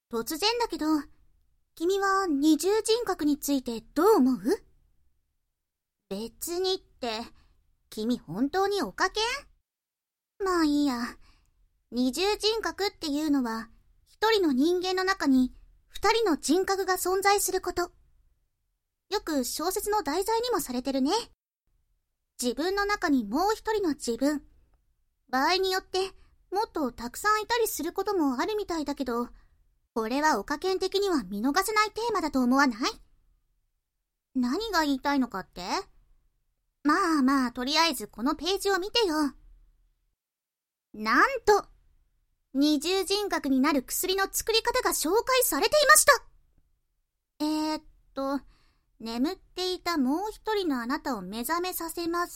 突然だけど、君は二重人格についてどう思う？別にって、君本当におかけん？まあいいや。二重人格っていうのは、一人の人間の中に二人の人格が存在すること。よく小説の題材にもされてるね。自分の中にもう一人の自分。場合によってもっとたくさんいたりすることもあるみたいだけど、これはオカケン的には見逃せないテーマだと思わない？何が言いたいのかって？まあまあ、とりあえずこのページを見てよ。なんと、二重人格になる薬の作り方が紹介されていました。眠っていたもう一人のあなたを目覚めさせます？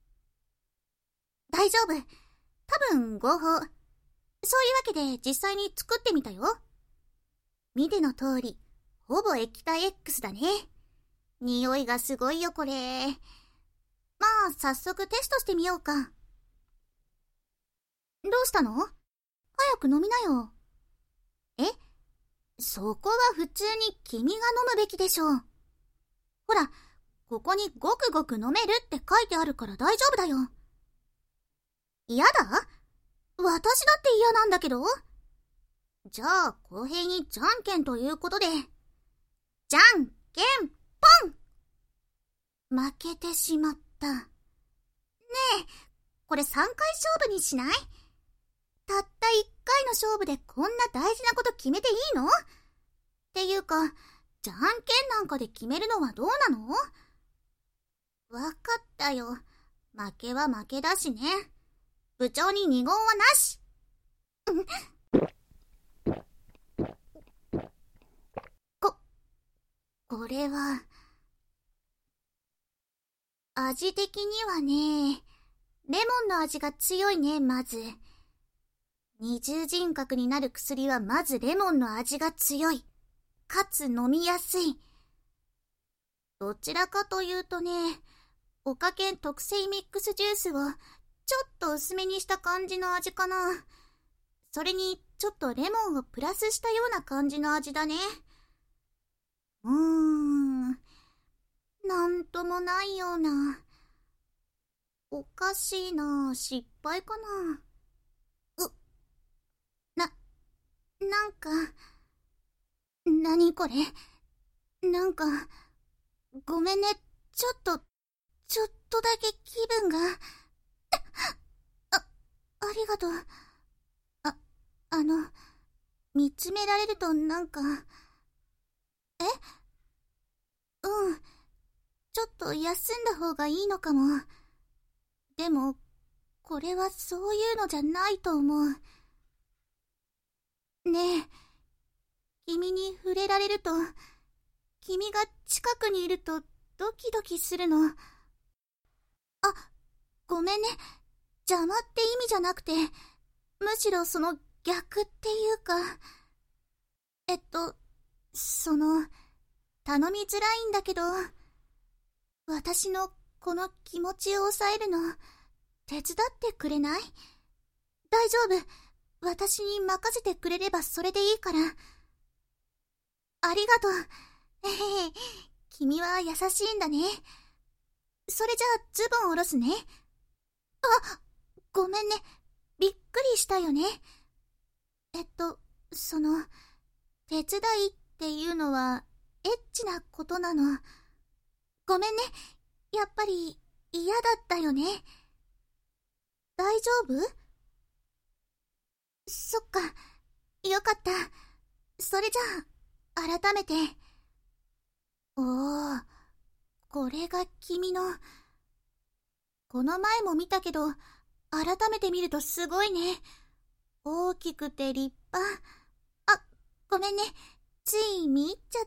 大丈夫。多分合法。そういうわけで実際に作ってみたよ。見ての通り、ほぼ液体 X だね。匂いがすごいよこれ。まあ早速テストしてみようか。どうしたの？早く飲みなよ。そこは普通に君が飲むべきでしょう。ほら、ここにごくごく飲めるって書いてあるから大丈夫だよ。嫌だ？私だって嫌なんだけど。じゃあ公平にじゃんけんということで、じゃんけんぽん。負けてしまった。ねえ、これ3回勝負にしない？たった1回の勝負でこんな大事なこと決めていいの？っていうか、じゃんけんなんかで決めるのはどうなの？わかったよ。負けは負けだしね。部長に二言はなし。これは、味的にはね、レモンの味が強いね、まず。二重人格になる薬はまずレモンの味が強い。かつ飲みやすい。どちらかというとね、おかけん特製ミックスジュースをちょっと薄めにした感じの味かな。それにちょっとレモンをプラスしたような感じの味だね。なんともないような。おかしいな、失敗かな。なんか、何これ？なんか、ごめんね、ちょっとだけ気分が。ありがとう。見つめられるとなんか、ちょっと休んだ方がいいのかも。でも、これはそういうのじゃないと思う。ねえ、君に触れられると、君が近くにいるとドキドキするの。ごめんね。邪魔って意味じゃなくて、むしろその逆っていうか、頼みづらいんだけど、私のこの気持ちを抑えるの、手伝ってくれない？大丈夫。私に任せてくれればそれでいいから。ありがとう。君は優しいんだね。それじゃあズボン下ろすね。ごめんね。びっくりしたよね。手伝いっていうのはエッチなことなの。ごめんね。やっぱり嫌だったよね。大丈夫？そっか。よかった。それじゃあ、改めて。おー、これが君の。この前も見たけど、改めて見るとすごいね。大きくて立派。ごめんね。つい見入っちゃって。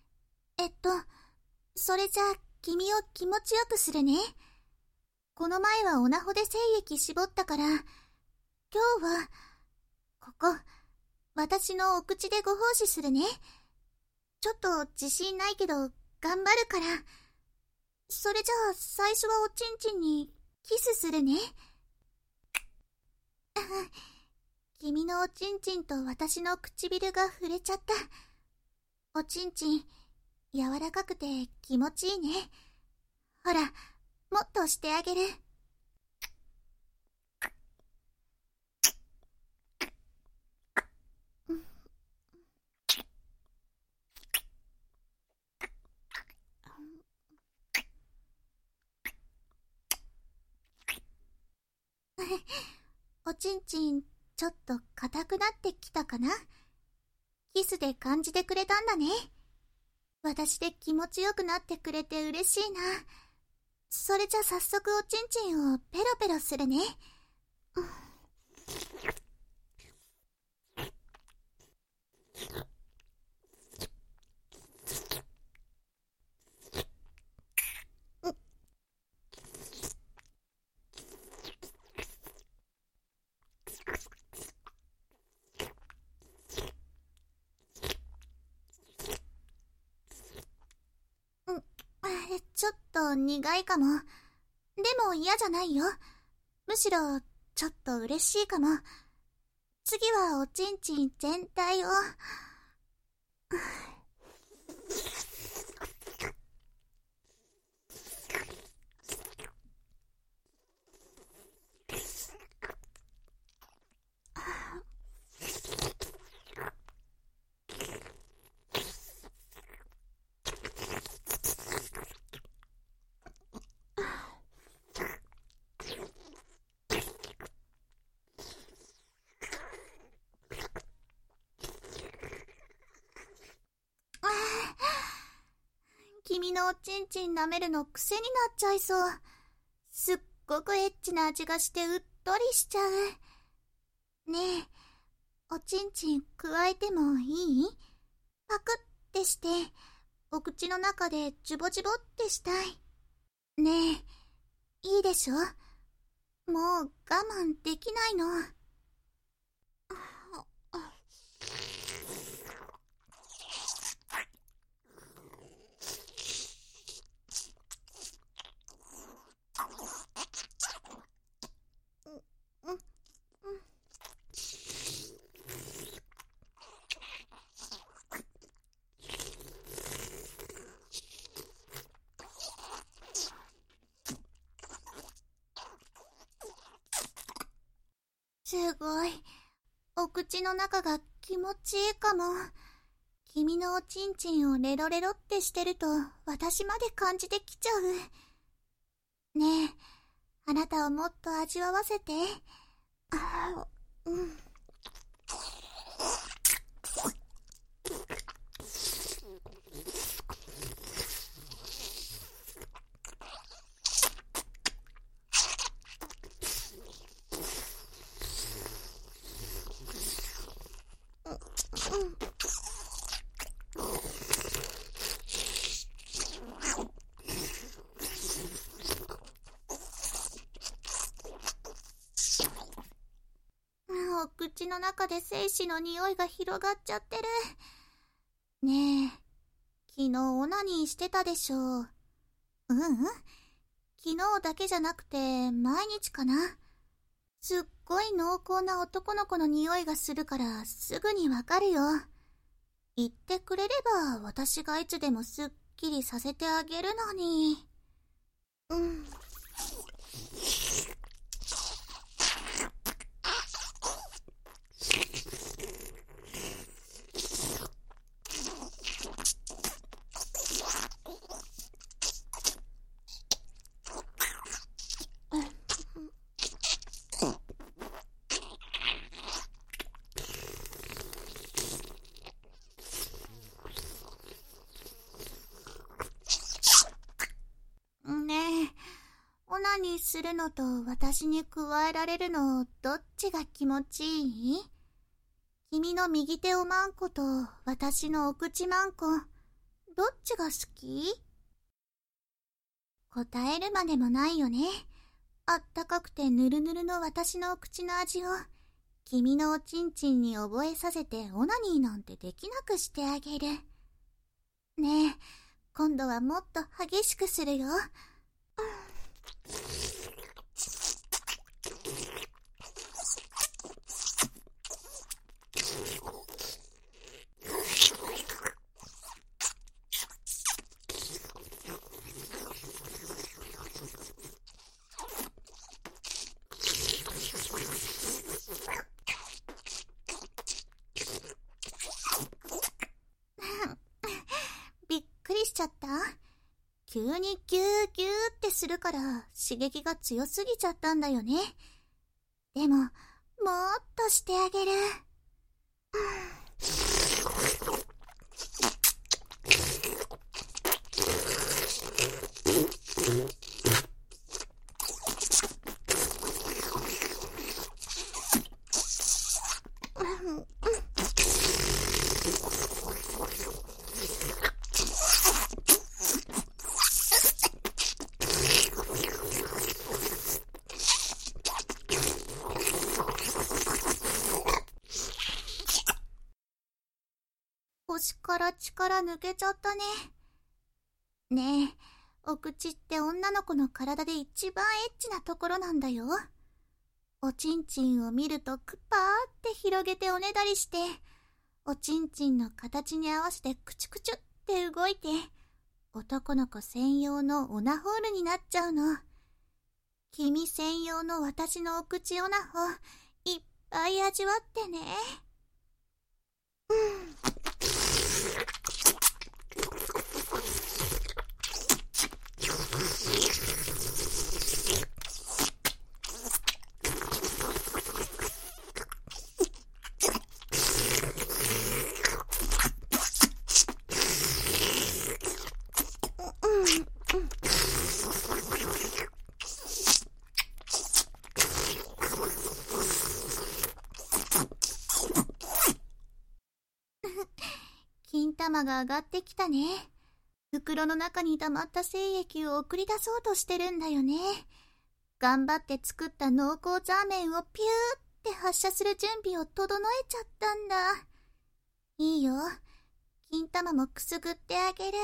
それじゃあ君を気持ちよくするね。この前はオナホで精液絞ったから、今日は、ここ、私のお口でご奉仕するね。ちょっと自信ないけど、頑張るから。それじゃあ最初はおちんちんにキスするね。 君のおちんちんと私の唇が触れちゃった。おちんちん、柔らかくて気持ちいいね。ほら、もっとしてあげる。おちんちん、ちょっと硬くなってきたかな？キスで感じてくれたんだね。私で気持ちよくなってくれて嬉しいな。それじゃ早速おちんちんをペロペロするね。ちょっと苦いかも。でも嫌じゃないよ。むしろちょっと嬉しいかも。次はおちんちん全体を。君のおちんちん舐めるの癖になっちゃいそう。すっごくエッチな味がしてうっとりしちゃう。ねえ、おちんちん加えてもいい？パクってして、お口の中でジュボジュボってしたい。ねえ、いいでしょ？もう我慢できないの。すごい。お口の中が気持ちいいかも。君のおちんちんをレロレロってしてると私まで感じてきちゃう。ねえ、あなたをもっと味わわせて。お口の中で精子の匂いが広がっちゃってる。ねえ、昨日オナニーしてたでしょ。昨日だけじゃなくて毎日かな。すっごい濃厚な男の子の匂いがするからすぐにわかるよ。言ってくれれば私がいつでもすっきりさせてあげるのに。ねえ、オナニーするのと私に加えられるのどっちが気持ちいい？君の右手おまんこと私のお口まんこ、どっちが好き？答えるまでもないよね。あったかくてぬるぬるの私のお口の味を君のおちんちんに覚えさせてオナニーなんてできなくしてあげる。ねえ、今度はもっと激しくするよ。 しちゃった？急にギューギューってするから刺激が強すぎちゃったんだよね。でも、もっとしてあげる。腰から力抜けちゃったね。ねえ、お口って女の子の体で一番エッチなところなんだよ。おちんちんを見るとクパーって広げておねだりして、おちんちんの形に合わせてクチュクチュって動いて、男の子専用のオナホールになっちゃうの。君専用の私のお口オナホ、いっぱい味わってね。金玉が上がってきたね。袋の中に溜まった精液を送り出そうとしてるんだよね。頑張って作った濃厚ザーメンをピューって発射する準備を整えちゃったんだ。いいよ。金玉もくすぐってあげる。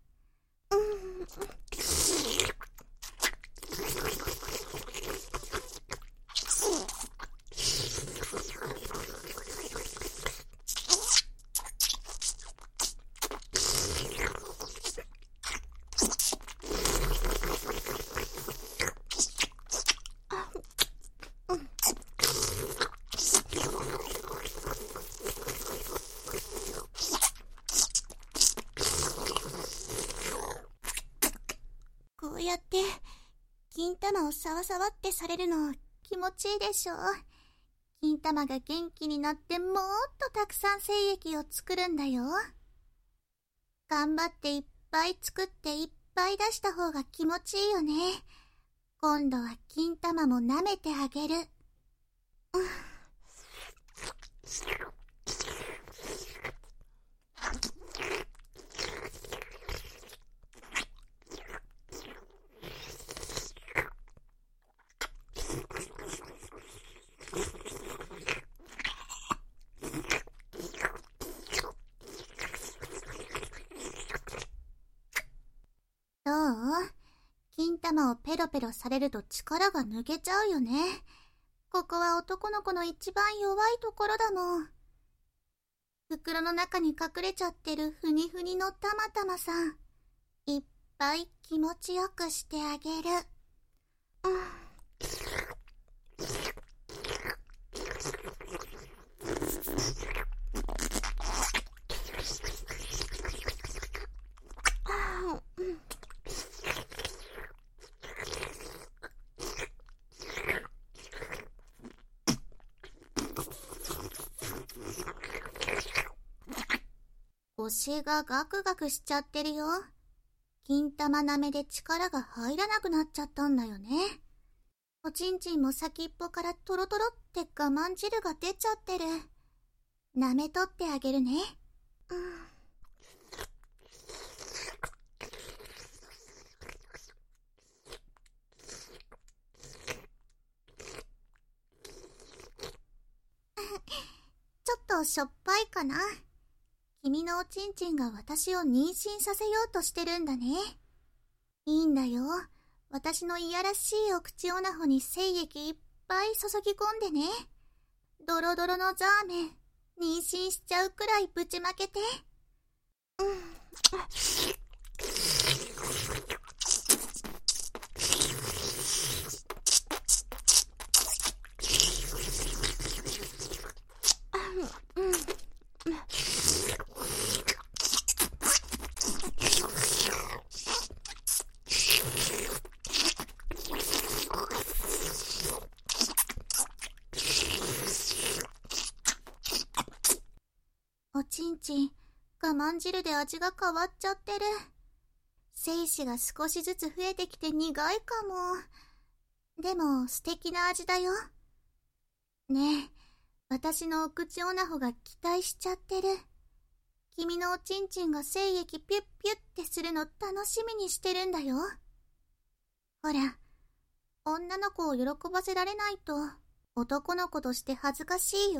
こうやって金玉をサワサワってされるの気持ちいいでしょ。金玉が元気になってもっとたくさん精液を作るんだよ。頑張っていっぱい作っていっぱい出した方が気持ちいいよね。今度は金玉も舐めてあげる。どう？金玉をペロペロされると力が抜けちゃうよね。ここは男の子の一番弱いところだもん。袋の中に隠れちゃってるふにふにのたまたまさん、いっぱい気持ちよくしてあげる。腰がガクガクしちゃってるよ。金玉舐めで力が入らなくなっちゃったんだよね。おちんちんも先っぽからトロトロって我慢汁が出ちゃってる。舐めとってあげるね。ちょっとしょっぱいかな。君のおちんちんが私を妊娠させようとしてるんだね。いいんだよ。私のいやらしいお口オナホに精液いっぱい注ぎ込んでね。ドロドロのザーメン、妊娠しちゃうくらいぶちまけて。 おちんちん、我慢汁で味が変わっちゃってる。精子が少しずつ増えてきて苦いかも。でも素敵な味だよ。ねえ、私のお口オナホが期待しちゃってる。君のおちんちんが精液ピュッピュッってするの楽しみにしてるんだよ。ほら、女の子を喜ばせられないと男の子として恥ずかしいよ。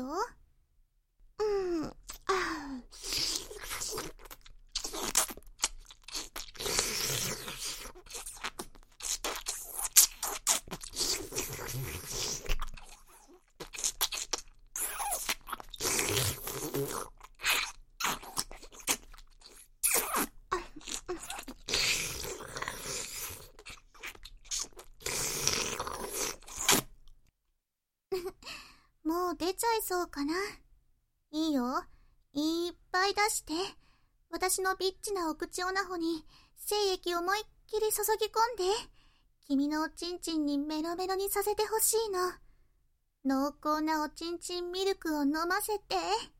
もう出ちゃいそうかな。いいよ。いっぱい出して。私のビッチなお口オナホに精液を思いっきり注ぎ込んで。君のおちんちんにメロメロにさせてほしいの。濃厚なおちんちんミルクを飲ませて。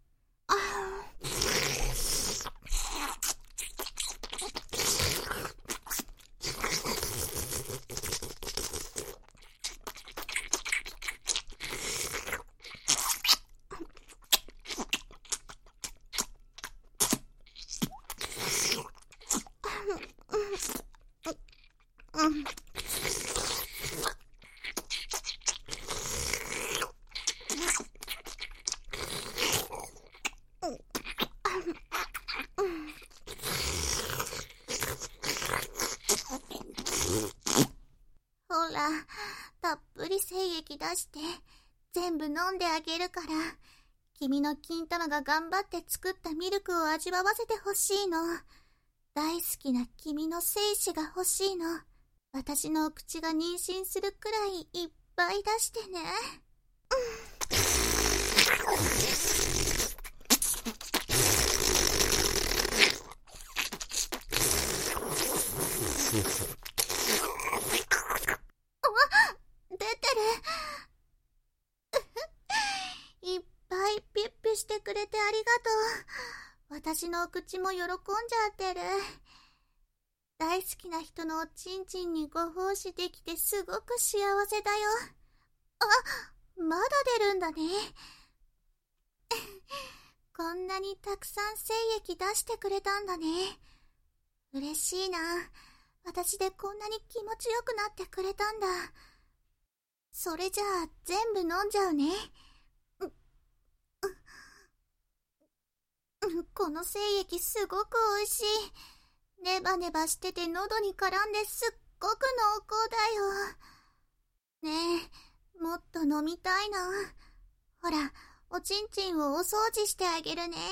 ほら、たっぷり精液出して全部飲んであげるから、君の金玉が頑張って作ったミルクを味わわせてほしいの。大好きな君の精子が欲しいの。私のお口が妊娠するくらいいっぱい出してね。出てる。いっぱいピュッピュしてくれてありがとう。私のお口も喜んじゃってる。大好きな人のおちんちんにご奉仕できてすごく幸せだよ。まだ出るんだね。こんなにたくさん精液出してくれたんだね。嬉しいな。私でこんなに気持ちよくなってくれたんだ。それじゃあ全部飲んじゃうね。この精液すごく美味しい。ネバネバしてて喉に絡んですっごく濃厚だよ。ねえ、もっと飲みたいな。ほら、おちんちんをお掃除してあげるね。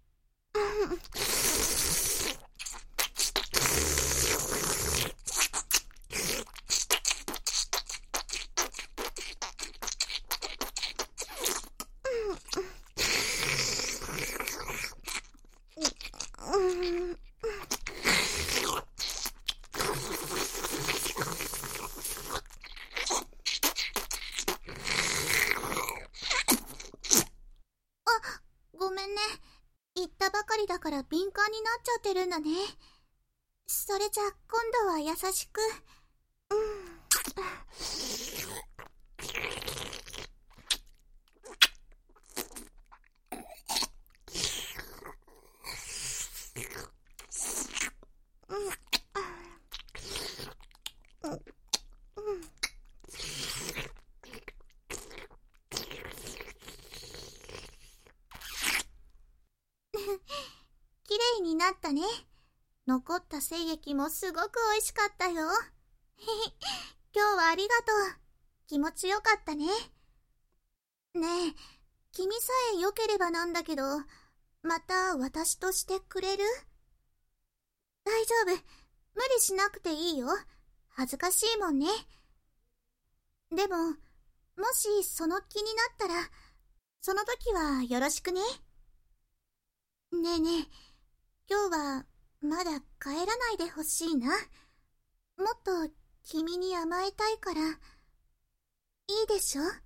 ごめんね。言ったばかりだから敏感になっちゃってるんだね。それじゃ今度は優しく。きれいになったね。残った精液もすごく美味しかったよ。今日はありがとう。気持ちよかったね。ねえ、君さえ良ければなんだけど、また私としてくれる？大丈夫。無理しなくていいよ。恥ずかしいもんね。でも、もしその気になったら、その時はよろしくね。ねえねえ、今日はまだ帰らないでほしいな。もっと君に甘えたいから、いいでしょ？